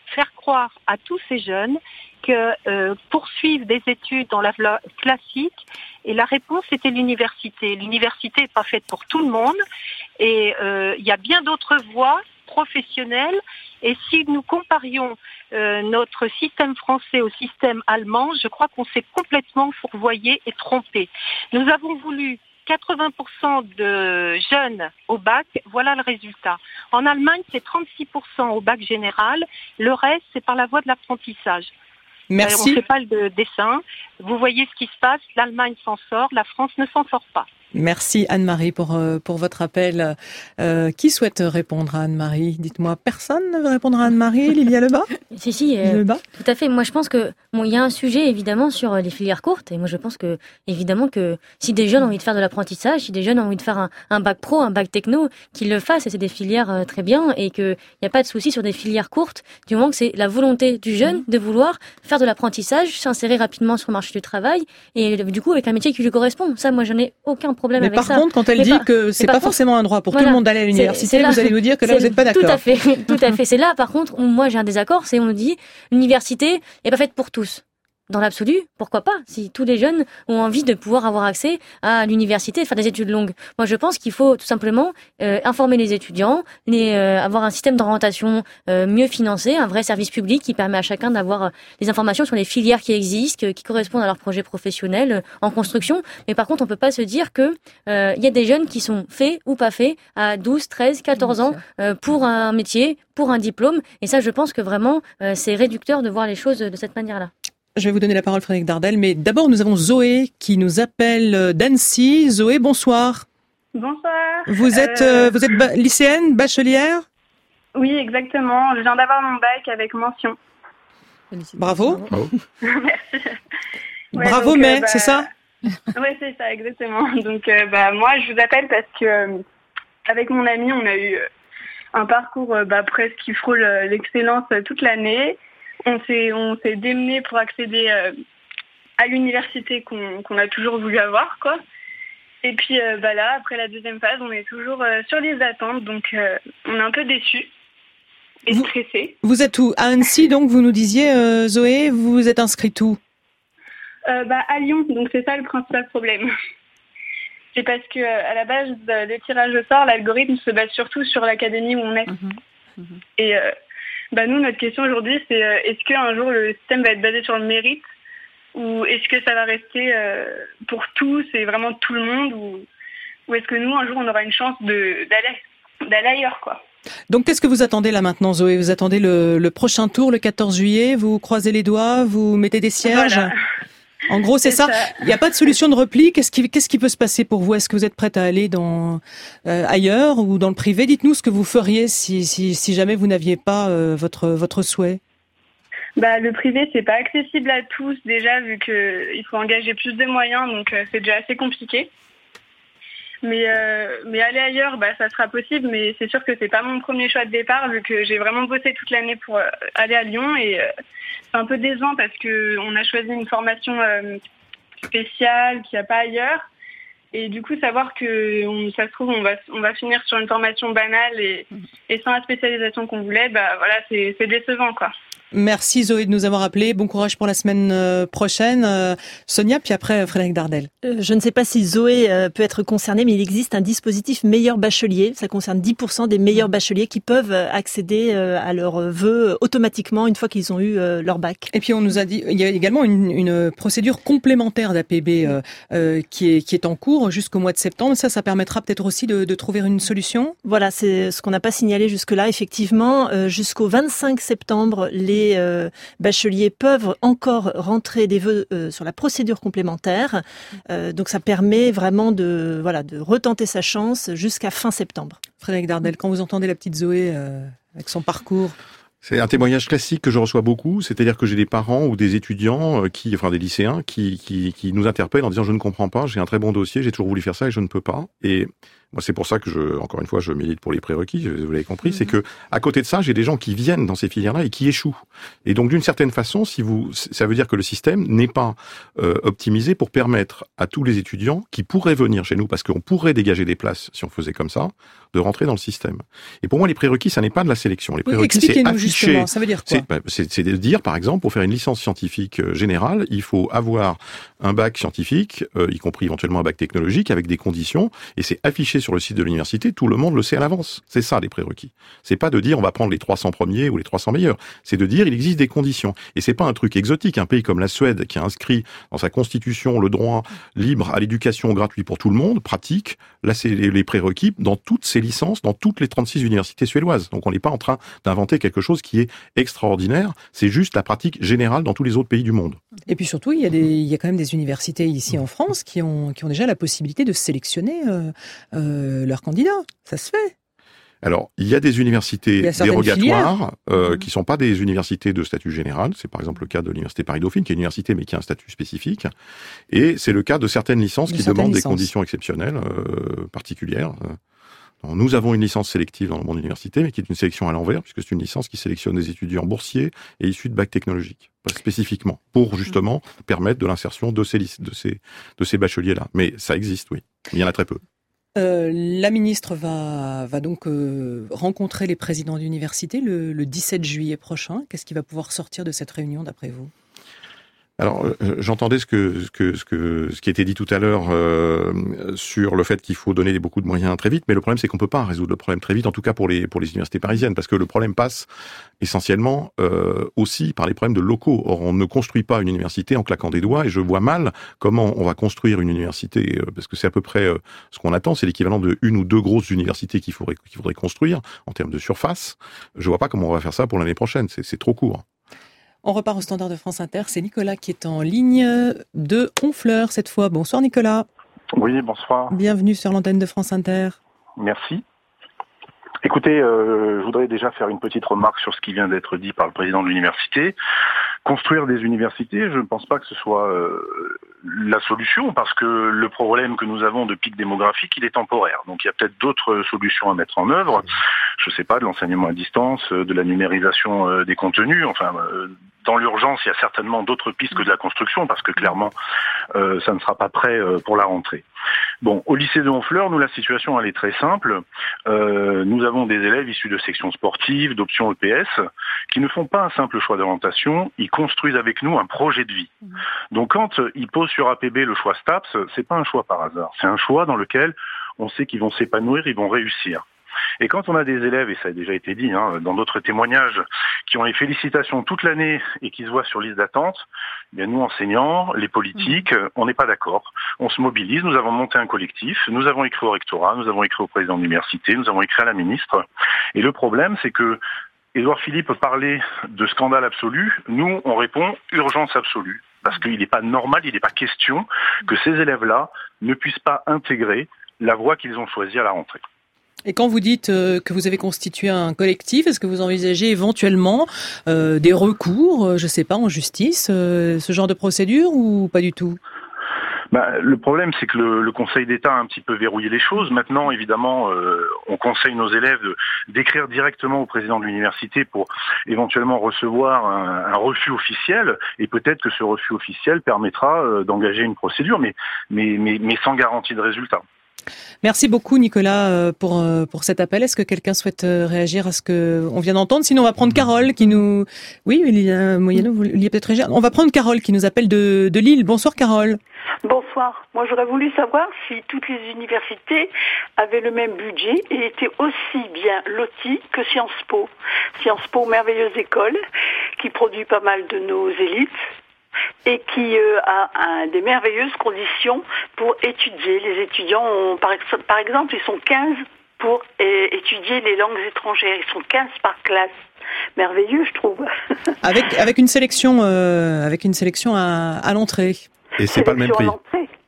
faire croire à tous ces jeunes que euh, poursuivre des études dans la voie classique, et la réponse était l'université. L'université n'est pas faite pour tout le monde, et euh, il y a bien d'autres voies professionnelles, et si nous comparions euh, notre système français au système allemand, je crois qu'on s'est complètement fourvoyé et trompé. Nous avons voulu quatre-vingts pour cent de jeunes au bac, voilà le résultat. En Allemagne, c'est trente-six pour cent au bac général, le reste, c'est par la voie de l'apprentissage. Merci. Euh, on ne fait pas le dessin. Vous voyez ce qui se passe, l'Allemagne s'en sort, la France ne s'en sort pas. Merci Anne-Marie pour, pour votre appel. Euh, qui souhaite répondre à Anne-Marie? Dites-moi, personne ne veut répondre à Anne-Marie? Lilia Lebas? Si, si, euh, Lebas tout à fait. Moi, je pense que bon, il y a un sujet évidemment sur les filières courtes. Et moi, je pense que évidemment que si des jeunes ont envie de faire de l'apprentissage, si des jeunes ont envie de faire un, un bac pro, un bac techno, qu'ils le fassent. Et c'est des filières euh, très bien. Et qu'il n'y a pas de souci sur des filières courtes, du moment que c'est la volonté du jeune de vouloir faire de l'apprentissage, s'insérer rapidement sur le marché du travail. Et du coup, avec un métier qui lui correspond. Ça, moi, j'en ai aucun problème mais avec par ça. contre, quand elle mais dit par, que c'est pas contre, forcément un droit pour voilà, tout le monde d'aller à l'université, vous allez nous dire que là, vous n'êtes pas d'accord. Tout à fait, tout à fait. C'est là, par contre, où moi j'ai un désaccord, c'est on nous dit l'université est pas faite pour tous. Dans l'absolu, pourquoi pas? Si tous les jeunes ont envie de pouvoir avoir accès à l'université et faire des études longues. Moi, je pense qu'il faut tout simplement euh, informer les étudiants, les, euh, avoir un système d'orientation euh, mieux financé, un vrai service public qui permet à chacun d'avoir euh, des informations sur les filières qui existent, qui correspondent à leur projet professionnel euh, en construction. Mais par contre, on peut pas se dire que euh, il y a des jeunes qui sont faits ou pas faits à douze, treize, quatorze ans euh, pour un métier, pour un diplôme. Et ça, je pense que vraiment, euh, c'est réducteur de voir les choses de cette manière-là. Je vais vous donner la parole, Frédéric Dardel, mais d'abord, nous avons Zoé qui nous appelle d'Annecy. Zoé, bonsoir. Bonsoir. Vous êtes, euh... Euh, vous êtes ba- lycéenne, bachelière? Oui, exactement. Je viens d'avoir mon bac avec mention. Bravo. Bravo. Merci. Ouais, Bravo, donc, mais euh, bah... c'est ça? Oui, c'est ça, exactement. Donc, euh, bah, moi, je vous appelle parce que, euh, avec mon ami, on a eu euh, un parcours euh, bah, presque qui frôle euh, l'excellence euh, toute l'année. On s'est, on s'est démené pour accéder euh, à l'université qu'on, qu'on a toujours voulu avoir, quoi. Et puis euh, bah là, après la deuxième phase, on est toujours euh, sur les attentes, donc euh, on est un peu déçus et vous, stressés. Vous êtes où? À Annecy, donc vous nous disiez, euh, Zoé, vous vous êtes inscrite où? euh, bah, À Lyon, donc c'est ça le principal problème. C'est parce que à la base, le tirage au sort, l'algorithme se base surtout sur l'académie où on est. Mmh. Mmh. Et euh, bah nous, notre question aujourd'hui, c'est euh, est-ce qu'un jour le système va être basé sur le mérite ou est-ce que ça va rester euh, pour tous et vraiment tout le monde ou, ou est-ce que nous, un jour, on aura une chance de, d'aller, d'aller ailleurs, quoi. Donc, qu'est-ce que vous attendez là maintenant, Zoé? Vous attendez le, le prochain tour, le quatorze juillet, vous croisez les doigts, vous mettez des cierges? Voilà. En gros, c'est, c'est ça. ça. Il n'y a pas de solution de repli. Qu'est-ce qui, qu'est-ce qui peut se passer pour vous? Est-ce que vous êtes prête à aller dans euh, ailleurs ou dans le privé? Dites-nous ce que vous feriez si, si, si jamais vous n'aviez pas euh, votre, votre souhait. Bah, le privé, c'est pas accessible à tous déjà, vu qu'il faut engager plus de moyens, donc euh, c'est déjà assez compliqué. Mais, euh, mais aller ailleurs, bah, ça sera possible, mais c'est sûr que c'est pas mon premier choix de départ, vu que j'ai vraiment bossé toute l'année pour euh, aller à Lyon et euh, c'est un peu décevant parce que on a choisi une formation euh, spéciale qu'il n'y a pas ailleurs. Et du coup, savoir que on, ça se trouve, on va, on va finir sur une formation banale et, et sans la spécialisation qu'on voulait, bah voilà, c'est, c'est décevant, quoi. Merci Zoé de nous avoir appelés. Bon courage pour la semaine euh, prochaine. Euh, Sonia, puis après Frédéric Dardel. Euh, je ne sais pas si Zoé euh, peut être concernée, mais il existe un dispositif meilleur bachelier. Ça concerne dix pour cent des meilleurs bacheliers qui peuvent accéder euh, à leurs vœux automatiquement une fois qu'ils ont eu euh, leur bac. Et puis on nous a dit, il y a également une, une procédure complémentaire d'A P B euh, euh, qui est qui est en cours jusqu'au mois de septembre. Ça, ça permettra peut-être aussi de, de trouver une solution. Voilà, c'est ce qu'on n'a pas signalé jusque-là. Effectivement, euh, jusqu'au vingt-cinq septembre, les Les euh, bacheliers peuvent encore rentrer des vœux euh, sur la procédure complémentaire. Euh, donc ça permet vraiment de voilà de retenter sa chance jusqu'à fin septembre. Frédéric Dardel, quand vous entendez la petite Zoé euh, avec son parcours. C'est un témoignage classique que je reçois beaucoup, c'est-à-dire que j'ai des parents ou des étudiants qui, enfin des lycéens, qui, qui, qui nous interpellent en disant je ne comprends pas, j'ai un très bon dossier, j'ai toujours voulu faire ça et je ne peux pas. Et Moi, c'est pour ça que je, encore une fois, je milite pour les prérequis, vous l'avez compris, mmh. c'est que, à côté de ça, j'ai des gens qui viennent dans ces filières-là et qui échouent. Et donc, d'une certaine façon, si vous, ça veut dire que le système n'est pas euh, optimisé pour permettre à tous les étudiants qui pourraient venir chez nous, parce qu'on pourrait dégager des places si on faisait comme ça, de rentrer dans le système. Et pour moi, les prérequis, ça n'est pas de la sélection. Les prérequis, oui, c'est afficher. Justement, ça veut dire quoi? C'est, bah, c'est, c'est de dire, par exemple, pour faire une licence scientifique euh, générale, il faut avoir un bac scientifique, euh, y compris éventuellement un bac technologique, avec des conditions, et c'est affiché sur le site de l'université, tout le monde le sait à l'avance. C'est ça, les prérequis. C'est pas de dire on va prendre les trois cents premiers ou les trois cents meilleurs. C'est de dire il existe des conditions. Et c'est pas un truc exotique. Un pays comme la Suède, qui a inscrit dans sa constitution le droit libre à l'éducation gratuit pour tout le monde, pratique là, c'est les prérequis dans toutes ses licences, dans toutes les trente-six universités suédoises. Donc on n'est pas en train d'inventer quelque chose qui est extraordinaire. C'est juste la pratique générale dans tous les autres pays du monde. Et puis surtout, il y a des, il y a quand même des universités ici en France qui ont, qui ont déjà la possibilité de sélectionner euh, euh, leurs candidats. Ça se fait. Alors, il y a des universités a dérogatoires euh, qui sont pas des universités de statut général. C'est par exemple le cas de l'université Paris-Dauphine, qui est une université mais qui a un statut spécifique. Et c'est le cas de certaines licences de qui certaines demandent licences. des conditions exceptionnelles, euh, particulières. Alors, nous avons une licence sélective dans le monde université, mais qui est une sélection à l'envers, puisque c'est une licence qui sélectionne des étudiants boursiers et issus de bacs technologiques, spécifiquement, pour justement mmh. permettre de l'insertion de ces, de ces, de ces bacheliers-là. Mais ça existe, oui. Il y en a très peu. Euh, la ministre va, va donc euh, rencontrer les présidents d'université le, le dix-sept juillet prochain. Qu'est-ce qui va pouvoir sortir de cette réunion, d'après vous ? Alors, euh, j'entendais ce que ce que ce que ce qui était dit tout à l'heure euh, sur le fait qu'il faut donner beaucoup de moyens très vite, mais le problème c'est qu'on peut pas résoudre le problème très vite, en tout cas pour les pour les universités parisiennes, parce que le problème passe essentiellement euh, aussi par les problèmes de locaux. Or, on ne construit pas une université en claquant des doigts, et je vois mal comment on va construire une université, euh, parce que c'est à peu près euh, ce qu'on attend, c'est l'équivalent de une ou deux grosses universités qu'il faudrait qu'il faudrait construire en termes de surface. Je vois pas comment on va faire ça pour l'année prochaine, c'est c'est trop court. On repart au Standard de France Inter. C'est Nicolas qui est en ligne de Honfleur cette fois. Bonsoir Nicolas. Oui, bonsoir. Bienvenue sur l'antenne de France Inter. Merci. Écoutez, euh, je voudrais déjà faire une petite remarque sur ce qui vient d'être dit par le président de l'université. Construire des universités, je ne pense pas que ce soit euh, la solution, parce que le problème que nous avons de pic démographique, il est temporaire. Donc il y a peut-être d'autres solutions à mettre en œuvre. Je ne sais pas, de l'enseignement à distance, de la numérisation euh, des contenus, enfin... Euh, Dans l'urgence, il y a certainement d'autres pistes que de la construction, parce que clairement, euh, ça ne sera pas prêt euh, pour la rentrée. Bon, au lycée de Honfleur, nous, la situation, elle est très simple. Euh, nous avons des élèves issus de sections sportives, d'options E P S, qui ne font pas un simple choix d'orientation, ils construisent avec nous un projet de vie. Donc quand ils posent sur A P B le choix STAPS, c'est pas un choix par hasard, c'est un choix dans lequel on sait qu'ils vont s'épanouir, ils vont réussir. Et quand on a des élèves, et ça a déjà été dit hein, dans d'autres témoignages, qui ont les félicitations toute l'année et qui se voient sur liste d'attente, eh bien nous enseignants, les politiques, on n'est pas d'accord. On se mobilise, nous avons monté un collectif, nous avons écrit au rectorat, nous avons écrit au président de l'université, nous avons écrit à la ministre. Et le problème, c'est que Édouard Philippe parlait de scandale absolu, nous on répond urgence absolue. Parce qu'il n'est pas normal, il n'est pas question que ces élèves-là ne puissent pas intégrer la voie qu'ils ont choisie à la rentrée. Et quand vous dites euh, que vous avez constitué un collectif, est-ce que vous envisagez éventuellement euh, des recours, euh, je ne sais pas, en justice, euh, ce genre de procédure ou pas du tout ? Bah, le problème, c'est que le, le Conseil d'État a un petit peu verrouillé les choses. Maintenant, évidemment, euh, on conseille nos élèves de, d'écrire directement au président de l'université pour éventuellement recevoir un, un refus officiel. Et peut-être que ce refus officiel permettra euh, d'engager une procédure, mais, mais, mais, mais sans garantie de résultat. Merci beaucoup Nicolas pour pour cet appel. Est-ce que quelqu'un souhaite réagir à ce que on vient d'entendre ? Sinon on va prendre Carole qui nous... Oui, il y a moyen, vous vouliez peut-être réagir. On va prendre Carole qui nous appelle de, de Lille. Bonsoir Carole. Bonsoir. Moi j'aurais voulu savoir si toutes les universités avaient le même budget et étaient aussi bien loties que Sciences Po. Sciences Po, merveilleuse école qui produit pas mal de nos élites et qui euh, a un, des merveilleuses conditions pour étudier. Les étudiants, ont, par, par exemple, ils sont quinze pour euh, étudier les langues étrangères. Ils sont quinze par classe. Merveilleux, je trouve. Avec, avec une sélection, euh, avec une sélection à, à l'entrée. Et c'est pas le même prix.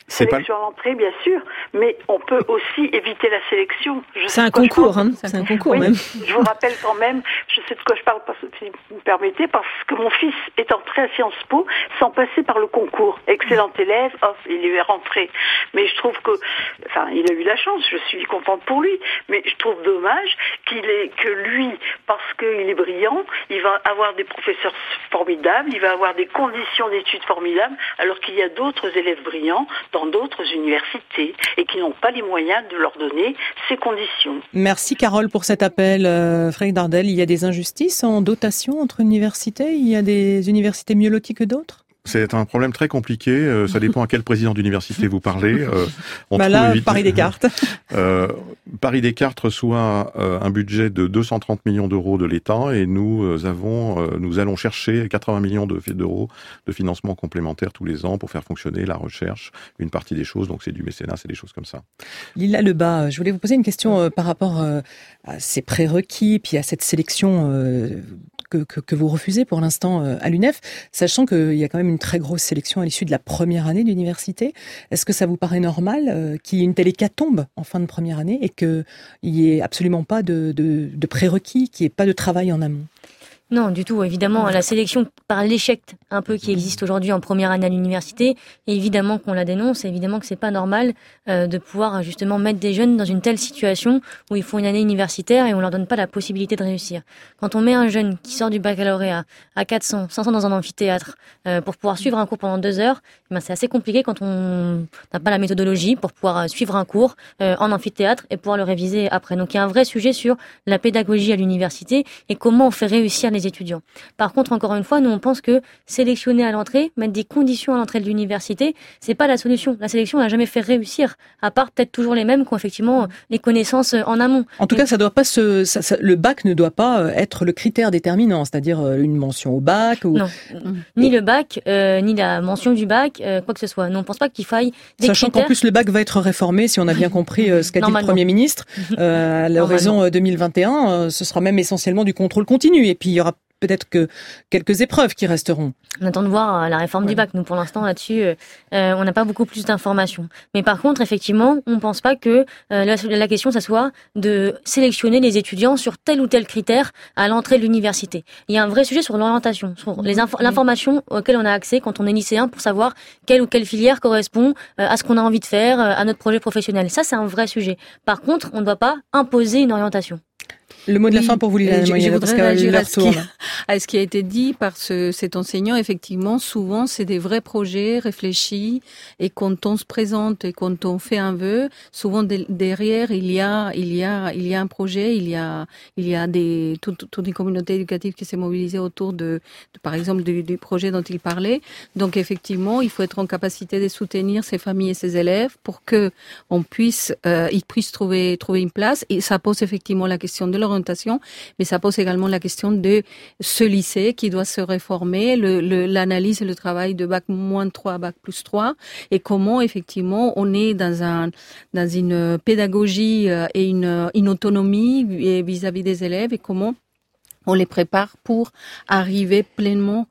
sélection à l'entrée, bien sûr, mais on peut aussi éviter la sélection. Je c'est un concours, hein. C'est un concours oui, même. Je vous rappelle quand même, je sais de quoi je parle, si vous me permettez, parce que mon fils est entré à Sciences Po sans passer par le concours. Excellent élève, hop, il est rentré. Mais je trouve que, enfin, il a eu la chance, je suis contente pour lui, mais je trouve dommage qu'il ait, que lui, parce qu'il est brillant, il va avoir des professeurs formidables, il va avoir des conditions d'études formidables, alors qu'il y a d'autres élèves brillants dans d'autres universités et qui n'ont pas les moyens de leur donner ces conditions. Merci Carole pour cet appel. Euh, Frédéric Dardel, il y a des injustices en dotation entre universités? Il y a des universités mieux loties que d'autres? C'est un problème très compliqué. Euh, ça dépend à quel président d'université vous parlez. Euh, on bah là, évite... Paris Descartes. euh, Paris Descartes reçoit euh, un budget de deux cent trente millions d'euros de l'État et nous euh, avons, euh, nous allons chercher quatre-vingts millions d'euros de financement complémentaire tous les ans pour faire fonctionner la recherche, une partie des choses. Donc c'est du mécénat, c'est des choses comme ça. Lila Lebas, je voulais vous poser une question euh, par rapport euh, à ces prérequis, puis à cette sélection euh, que, que, que vous refusez pour l'instant euh, à l'U N E F, sachant qu'il y a quand même une très grosse sélection à l'issue de la première année d'université. Est-ce que ça vous paraît normal euh, qu'il y ait une telle hécatombe en fin de première année et qu'il n'y ait absolument pas de, de, de prérequis, qu'il n'y ait pas de travail en amont? Non, du tout. Évidemment, la sélection par l'échec un peu qui existe aujourd'hui en première année à l'université, évidemment qu'on la dénonce, évidemment que c'est pas normal euh, de pouvoir justement mettre des jeunes dans une telle situation où ils font une année universitaire et on leur donne pas la possibilité de réussir. Quand on met un jeune qui sort du baccalauréat à quatre cents, cinq cents dans un amphithéâtre euh, pour pouvoir suivre un cours pendant deux heures, ben c'est assez compliqué quand on n'a pas la méthodologie pour pouvoir suivre un cours euh, en amphithéâtre et pouvoir le réviser après. Donc il y a un vrai sujet sur la pédagogie à l'université et comment on fait réussir les étudiants. Par contre, encore une fois, nous on pense que sélectionner à l'entrée, mettre des conditions à l'entrée de l'université, c'est pas la solution. La sélection n'a jamais fait réussir, à part peut-être toujours les mêmes qui ont effectivement les connaissances en amont. En tout Donc, cas, ça doit pas se, ça, ça, le bac ne doit pas être le critère déterminant, c'est-à-dire une mention au bac ou non, ni le bac, euh, ni la mention du bac, euh, quoi que ce soit. Nous on pense pas qu'il faille des Sachant critères. qu'en plus le bac va être réformé, si on a bien compris euh, ce qu'a dit le Premier ministre, euh, à l'horizon deux mille vingt et un, euh, ce sera même essentiellement du contrôle continu. Et puis il y aura peut-être que quelques épreuves qui resteront. On attend de voir la réforme ouais. du bac. Nous, pour l'instant, là-dessus, euh, on n'a pas beaucoup plus d'informations. Mais par contre, effectivement, on ne pense pas que euh, la, la question, ça soit de sélectionner les étudiants sur tel ou tel critère à l'entrée de l'université. Il y a un vrai sujet sur l'orientation, sur les inf- l'information auquel on a accès quand on est lycéen pour savoir quelle ou quelle filière correspond euh, à ce qu'on a envie de faire, euh, à notre projet professionnel. Ça, c'est un vrai sujet. Par contre, on ne doit pas imposer une orientation. Le mot de la oui, fin pour vous, Lila Je, je voudrais réagir à ce, qui, tourne. à ce qui a été dit par ce, cet enseignant. Effectivement, souvent, c'est des vrais projets réfléchis. Et quand on se présente et quand on fait un vœu, souvent de, derrière, il y a, il y a, il y a un projet, il y a, il y a des, toute, toute une communauté éducative qui s'est mobilisée autour de, de par exemple, du, du projet dont il parlait. Donc, effectivement, il faut être en capacité de soutenir ses familles et ses élèves pour que on puisse, euh, ils puissent trouver, trouver une place. Et ça pose effectivement la question de l'orientation, mais ça pose également la question de ce lycée qui doit se réformer, le, le, l'analyse et le travail de bac moins trois, bac plus trois, et comment effectivement on est dans un dans une pédagogie et une, une autonomie vis-à-vis des élèves et comment on les prépare pour arriver pleinement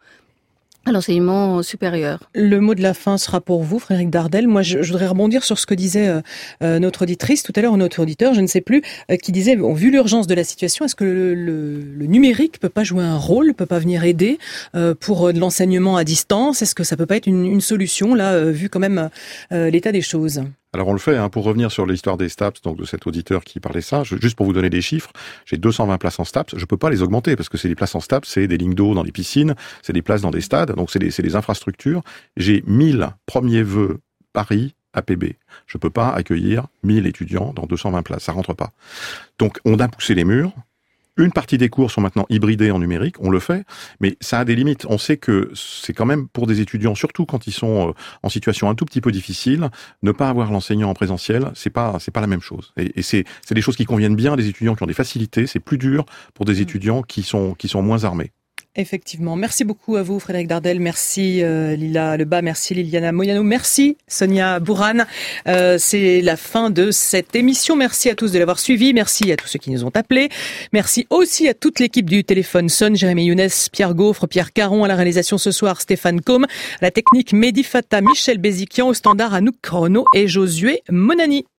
à l'enseignement supérieur. Le mot de la fin sera pour vous, Frédéric Dardel. Moi, je, je voudrais rebondir sur ce que disait euh, euh, notre auditrice tout à l'heure, ou notre auditeur, je ne sais plus, euh, qui disait, bon, vu l'urgence de la situation, est-ce que le, le, le numérique peut pas jouer un rôle, peut pas venir aider euh, pour euh, de l'enseignement à distance? Est-ce que ça peut pas être une, une solution, là, euh, vu quand même euh, l'état des choses? Alors on le fait, hein, pour revenir sur l'histoire des STAPS, donc de cet auditeur qui parlait ça, je, juste pour vous donner des chiffres, j'ai deux cent vingt places en STAPS, je peux pas les augmenter parce que c'est des places en STAPS, c'est des lignes d'eau dans les piscines, c'est des places dans des stades, donc c'est des, c'est des infrastructures. J'ai mille premiers vœux Paris A P B. Je peux pas accueillir mille étudiants dans deux cent vingt places, ça rentre pas. Donc on a poussé les murs. Une partie des cours sont maintenant hybridés en numérique, on le fait, mais ça a des limites. On sait que c'est quand même pour des étudiants, surtout quand ils sont en situation un tout petit peu difficile, ne pas avoir l'enseignant en présentiel, c'est pas c'est pas la même chose. Et, et c'est c'est des choses qui conviennent bien à des étudiants qui ont des facilités. C'est plus dur pour des étudiants qui sont qui sont moins armés. Effectivement. Merci beaucoup à vous, Frédéric Dardel. Merci euh, Lila Lebas. Merci Liliana Moyano. Merci Sonia Bourrane. Euh, c'est la fin de cette émission. Merci à tous de l'avoir suivi. Merci à tous ceux qui nous ont appelés. Merci aussi à toute l'équipe du Téléphone Sonne. Jérémy Younes, Pierre Gaufre, Pierre Caron à la réalisation ce soir, Stéphane Combe, à la technique Mehdi Fata, Michel Béziquian, au standard Anouk Chrono et Josué Monani.